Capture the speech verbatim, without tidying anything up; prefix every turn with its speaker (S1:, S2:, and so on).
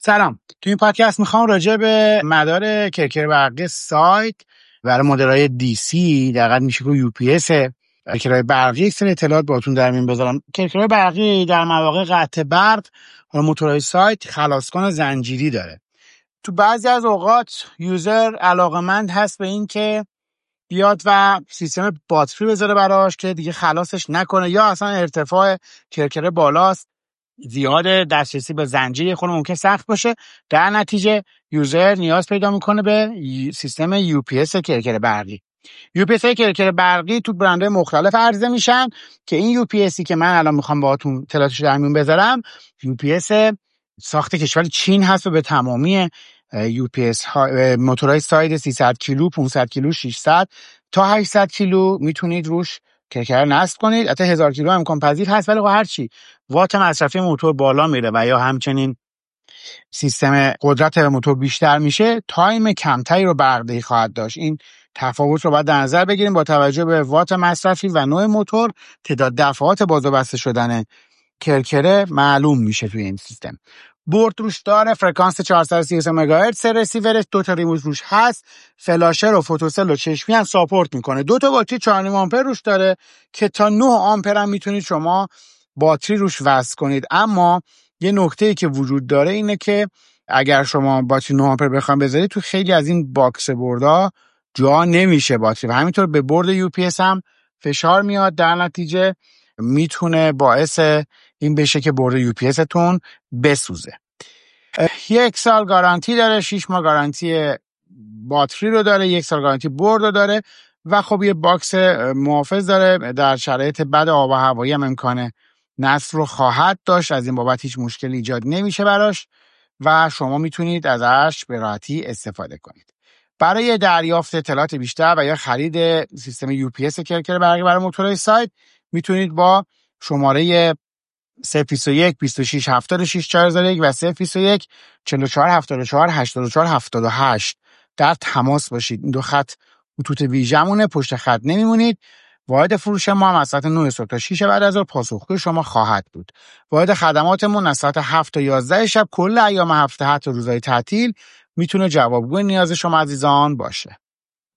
S1: سلام. تو این پادکست میخوام راجع به مدار کرکر برقی سایت برای مدل‌های دی سی دقیقاً میشه که یو پی اس کرکرهای برقی یک سری اطلاعات باهاتون در میون بذارم. کرکرهای برقی در مواقع قطع برق و موتورهای سایت خلاصکن زنجیری داره. تو بعضی از اوقات یوزر علاقمند هست به این که بیاد و سیستم باتری بذاره براش که دیگه خلاصش نکنه، یا اصلا ارتفاع کرکره بالاست، زیاد دسترسی به زنجیر خود ممکن سخت باشه. در نتیجه یوزر نیاز پیدا میکنه به سیستم یو پی اس کرکر برقی. یو پی اس کرکر برقی تو برندهای مختلف عرضه میشن که این یو پی اسی که من الان میخوام باهاتون اطلاعاتش در میون بذارم یو پی اس ساخت کشور چین هست و به تمامی یو پی اس ها موتورهای ساید سیصد کیلو، پانصد کیلو، ششصد تا هشتصد کیلو میتونید روش کرکر نصب کنید. حتی هزار کیلو هم امکان پذیر هست، ولی هر چی وات مصرفی موتور بالا میره و یا همچنین سیستم قدرت موتور بیشتر میشه، تایم کمتری رو برقدهی خواهد داشت. این تفاوت رو باید در نظر بگیریم با توجه به وات مصرفی و نوع موتور. تعداد دفعات باز و بسته شدن کرکره معلوم میشه توی این سیستم. بورد روش داره، فرکانس چهارصد و سی و سه مگاهرتز ریسیورش، دو تا ریموت روش هست، فلاشر و فوتوسل و چشمی هم ساپورت میکنه. دو تا باتری چهار و نیم آمپر روش داره که تا نه آمپر هم میتونید شما باتری روش وصل کنید. اما یه نکته‌ای که وجود داره اینه که اگر شما باتری نه آمپر بخواید بذارید تو خیلی از این باکس بردها جا نمیشه باتری و همینطور به برد یو پی اس هم فشار میاد. در نتیجه میتونه باعث این بشه که برد یو پی اس تون بسوزه. یک سال گارانتی داره، شش ماه گارانتی باتری رو داره، یک سال گارانتی برد رو داره و خب یه باکس محافظ داره. در شرایط بد آب و هوایی هم امکان نصب رو خواهد داشت، از این بابت هیچ مشکلی ایجاد نمیشه براش و شما میتونید ازش به راحتی استفاده کنید. برای دریافت اطلاعات بیشتر و یا خرید سیستم یو پی اس کرکر برقی برای موتورهای سایت میتونید با شماره صفر بیست و یک بیست و شش هفتاد و شش چهارصد و یک و صفر بیست و یک چهل و چهار هفتاد و چهار هشتاد و چهار هفتاد و هشت در تماس باشید. این دو خط خطوط ویژمونه، پشت خط نمیمونید. واحد فروش ما هم از ساعت نه صبح تا شش بعد از ظهر پاسخگوی شما خواهد بود. واحد خدماتمون از ساعت هفت تا یازده شب کل ایام هفته حتی روزهای تعطیل میتونه جوابگوی نیاز شما عزیزان باشه.